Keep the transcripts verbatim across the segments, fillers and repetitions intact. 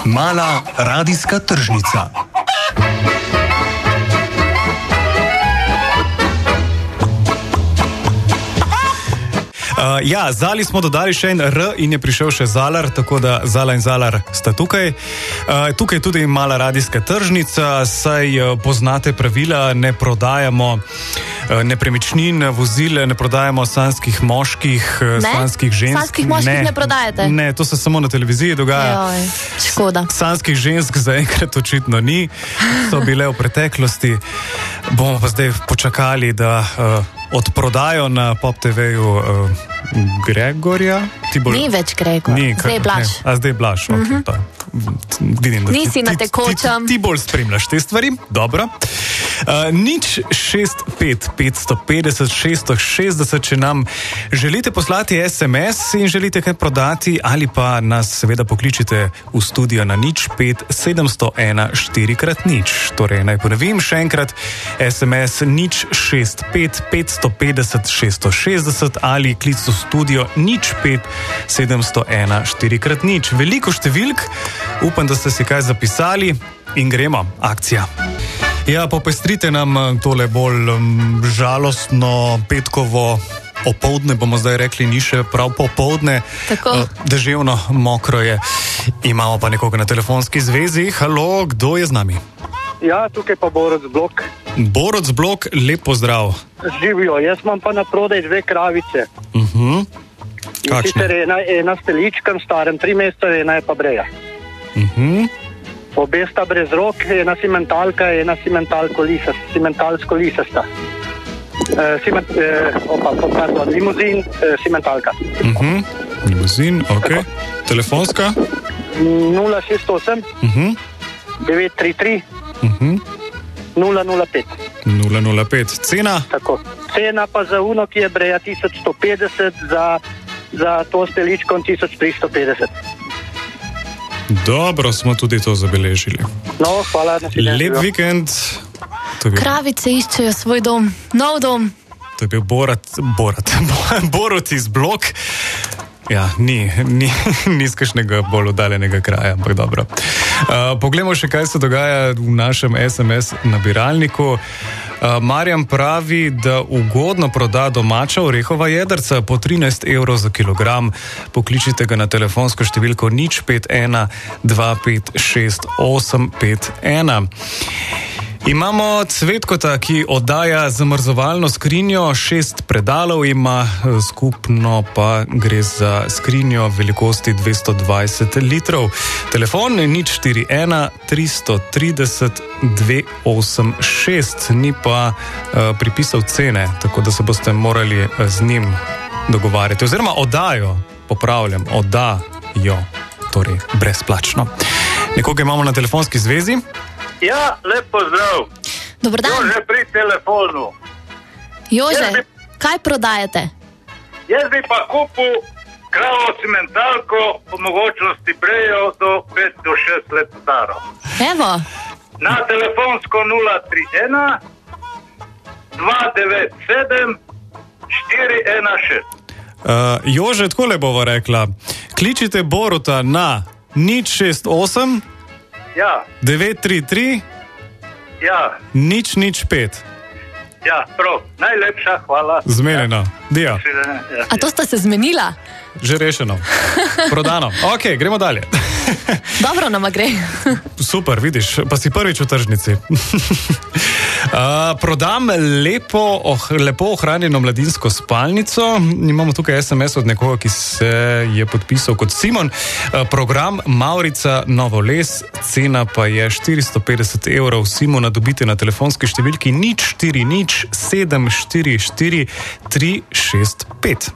Mala radijska tržnica. Uh, ja, Zali smo dodali še en R in je prišel še Zalar, tako da Zala in Zalar sta tukaj. Uh, tukaj tudi mala radijska tržnica, saj uh, poznate pravila, ne prodajamo uh, nepremičnin, vozil, ne prodajamo sanskih moških, uh, sanskih žensk. Sanskih moških ne, ne prodajate? Ne, to se samo na televiziji dogaja. Joj, škoda. Sanskih žensk zaenkrat očitno ni, so bile v preteklosti. Bomo pa zdaj počakali, da uh, odprodajo na Pop te veju uh, Gregorja. Bolj... Ni več Gregor, ni, zdaj je Blaž. A zdaj je Blaž, ok. Mm-hmm. Ta, vidim, da nisi ti, na tekočem. Ti, ti, ti bolj spremljaš te stvari, dobro. Uh, nič šest pet petsto petdeset šeststo šestdeset, če nam želite poslati es em es in želite kaj prodati, ali pa nas seveda pokličite v studio na nič pet sedemsto ena štiri krat nič. Torej, naj ponovim še enkrat, es em es nič šest pet petsto petdeset šeststo šestdeset ali klic v studio nič pet sedemsto ena štiri krat nič. Veliko številk, upam, da ste si kaj zapisali in gremo, akcija. Ja, popestrite nam tole bolj um, žalostno petkovo opoldne, bomo zdaj rekli, ni še prav popoldne. Tako. Uh, deževno, mokro je. Imamo pa nekoga na telefonski zvezi. Halo, kdo je z nami? Ja, tukaj pa Borod Blok. Borod Blok, lep pozdrav. Živijo, jaz imam pa na prodaj dve kravice. Uh-huh. Sicer ena, ena s teličkem starem tri meseca, ena je pa breja. Uh-huh. Obe sta brez rok, ena simentalka, ena simentalko lisa, simentalsko lisasta. E, siment, e, opa, pardon, limuzin, e, simentalka. Uh-huh. Limuzin, ok. Tako. Telefonska? nula šest osem uh-huh. devet tri tri uh-huh. nula nula pet. nula nula pet. Cena? Tako. Cena pa za uno, ki je breja tisoč sto petdeset, za, za to s teličkom tisoč tristo petdeset. Dobro, smo tudi to zabeležili. No, hvala. Lep vikend. Bil... Kravice iščejo svoj dom, nov dom. To je bil Borat, Borat, Borut iz Blok. Ja, ni, ni, ni iz kakšnega bolj oddaljenega kraja, ampak dobro. Uh, poglejmo še, kaj se dogaja v našem es em es nabiralniku. Uh, Marjan pravi, da ugodno proda domača orehova jedrca po trinajst evrov za kilogram. Pokličite ga na telefonsko številko nič pet ena dva pet šest osem pet ena. Imamo Cvetkota, ki oddaja zamrzovalno skrinjo, šest predalov ima, skupno pa gre za skrinjo velikosti dvesto dvajset litrov. Telefon je nič štiri ena tristo trideset dve osem šest, ni pa uh, pripisal cene, tako da se boste morali z njim dogovarjati. Oziroma oddajo, popravljam, oddajo, torej brezplačno. Nekoga imamo na telefonski zvezi. Ja, lep pozdrav. Dobar dan. Jože pri telefonu. Jože, bi, kaj prodajate? Jaz bi pa kupil kravo cimentalko po mogočnosti brejo do pet do šest let staro. Evo. Na telefonsko nula tri ena dva devet sedem štiri ena šest. Uh, Jože, takole bova rekla. Kličite Boruta na nič šest osem Ja. devet tri tri Ja. nič nič pet. Ja, prav. Najlepša hvala. Zmenjeno. Dio. Ja. A to sta se zmenila? Že rešeno. Prodano. Ok, gremo dalje. Dobro nama gre. Super, vidiš, pa si prvič v tržnici. uh, prodam lepo, oh, lepo ohranjeno mladinsko spalnico. Imamo tukaj es em es od nekoga, ki se je podpisal kot Simon. Uh, program Maurica Novoles, cena pa je štiristo petdeset evrov. Simona dobite na telefonski številki nič štiri nič sedem štiri štiri tri šest pet.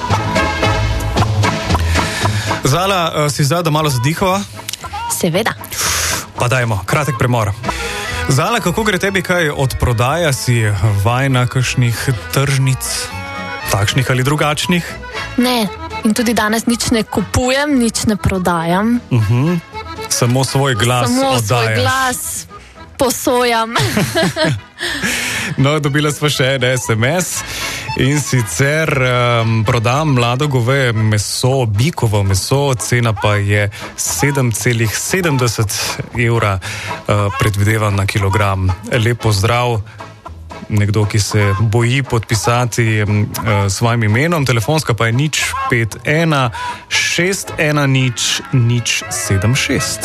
Zala, si zdaj, da malo zadihava? Seveda. Pa dajmo, kratek premor. Zala, kako gre tebi kaj od prodaja? Si vajna kakšnih tržnic, takšnih ali drugačnih? Ne, in tudi danes nič ne kupujem, nič ne prodajam. Uh-huh. Samo svoj glas Samo oddajaš. svoj glas posojam. No, dobila smo še en es em es In sicer um, prodam mlado goveje meso, bikovo meso, cena pa je sedem celih sedemdeset evra, uh, predvidevan na kilogram. Lep pozdrav. Nekdo, ki se boji podpisati uh, svojim imenom, telefonska pa je nič pet ena šest ena nič nič sedem šest.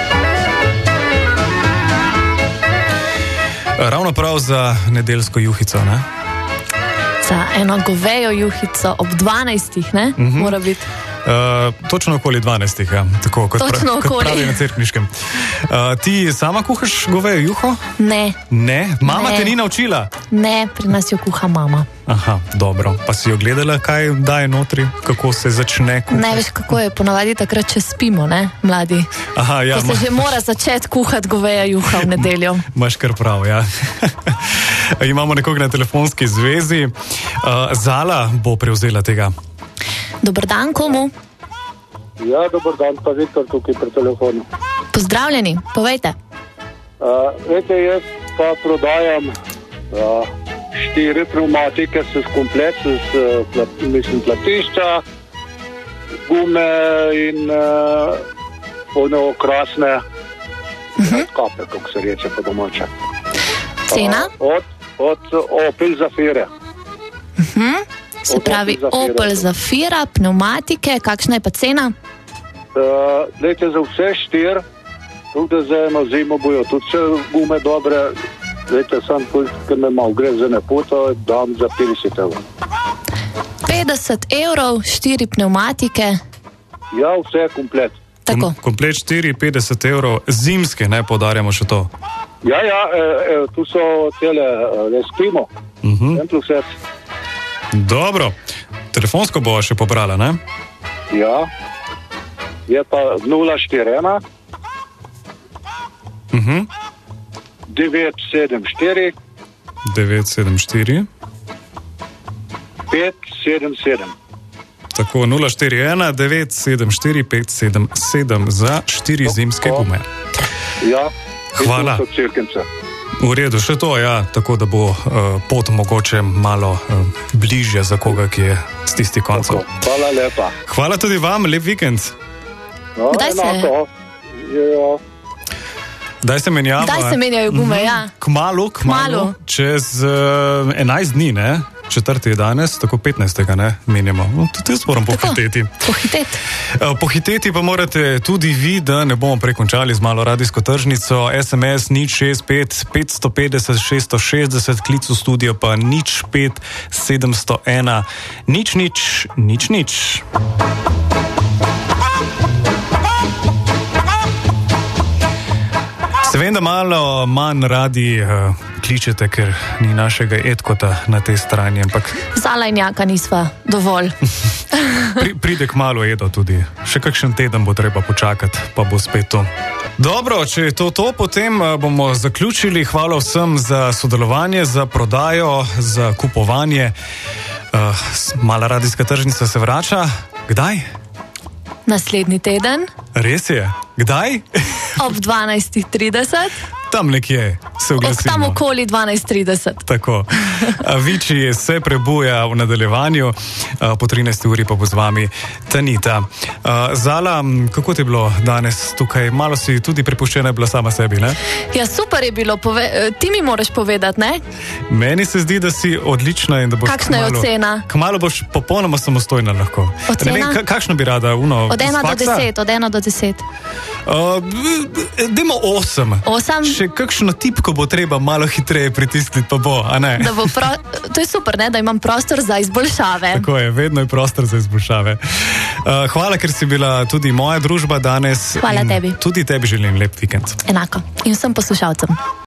Ravno prav za nedeljsko juhico, ne? Za eno govejo juhico ob dvanajstih, ne? Uh-huh. Mora biti. Uh, točno okoli dvanajstih, ja. Tako kot, pra, kot pravi na Cerkniškem. Uh, ti sama kuhaš govejo juho? Ne. Ne? Mama Ne. te ni naučila? Ne, pri nas jo kuha mama. Aha, dobro. Pa si jo gledala, kaj daje notri? Kako se začne kuhati? Ne veš, kako je ponavadi takrat, če spimo, ne, mladi. Aha, ja. Ko se že mora začeti kuhati goveja juha v nedeljo. Imaš kar prav, ja. Imamo nekoga na telefonski zvezi. Uh, Zala bo prevzela tega. Dober dan komu? Ja, dober dan, pa Viktor tukaj pri telefonu. Pozdravljeni, povejte. Uh, vete, jaz pa prodajam uh, štiri pneumatike s komplet, s uh, mislim, platišča, gume in uh, one okrasne uh-huh. kape, kako se reče po domače. Cena? Uh, od, od Opel Zafire. Uh-huh. Se pravi Opel Zafira, pneumatike, kakšna je pa cena? Uh, Lejte, za vse štir, tudi za eno zimo bojo tudi vse gume dobre. Lejte, sam pult, ker me malo gre za neputo, dam za petdeset evrov. petdeset evrov, štiri pneumatike. Ja, vse komplet. Tako. Kom, komplet štiri, petdeset evrov, zimske, ne, podarjamo še to. Ja, ja, e, e, tu so cele Eskimo, Uh-huh. en plus S. Dobro. Telefonsko bo še pobrala, ne? Ja, je pa nula štiri ena Uh-huh. devet sedem štiri devet sedem štiri pet sedem sedem. Tako, nula štiri ena devet sedem štiri pet sedem sedem za štiri zimske gume. Ja, Hvala. in tu so Cerknice. V redu, še to, ja, tako da bo uh, pot mogoče malo uh, bližje za koga, ki je z tisti koncem. Hvala lepa. Hvala tudi vam, lep vikend. No, Kdaj se- enako. Ja. Daj se menjava. Kdaj se menjajo gume, ja? Kmalu, kmalu, Kmalu. čez uh, enajst dni, ne? Četrti je danes, tako petnajstega, ne, menjamo. No, tudi jaz moram Tako, pohiteti. pohiteti. Uh, pohiteti pa morate tudi vi, da ne bomo prekončali z malo radijsko tržnico. S M S nič šest pet petsto petdeset šeststo šestdeset, klic v studio pa nič pet sedemsto ena nič nič nič nič. Se vem, da malo manj radi uh, kličete, ker ni našega Edkota na tej strani, ampak Zala in jaka nisva dovolj. pri, pride k malu Edo tudi. Še kakšen teden bo treba počakati, pa bo spet to. Dobro, če je to to, potem uh, bomo zaključili. Hvala vsem za sodelovanje, za prodajo, za kupovanje. Uh, mala radijska tržnica se vrača. Kdaj? Naslednji teden Res je. Kdaj? ob dvanajstih trideset, Tam nekje se od tam oglasimo. okoli dvanajst trideset. Tako. Viči se prebuja v nadaljevanju, po trinajsti uri pa bo z vami Tanita. Zala, kako ti je bilo danes tukaj? Malo si tudi prepuščena bila sama sebi, ne? Ja, super je bilo, pove, ti mi moraš povedati, ne? Meni se zdi, da si odlična in da boš Kakšna je kmalu- ocena? Kmalu boš popolnoma samostojna lahko. Ocena? Ne vem, ka- kakšno bi rada? Uno, Od ena z do faksa? deset, od ena do deset. Uh, dajmo osem. Osem? Še kakšno tipko bo treba malo hitreje pritisniti, pa bo, a ne? Da bo pro, to je super, ne? Da imam prostor za izboljšave. Tako je, vedno je prostor za izboljšave. Uh, hvala, ker si bila tudi moja družba danes. Hvala in tebi. Tudi tebi želim lep vikend. Enako. In vsem poslušalcem.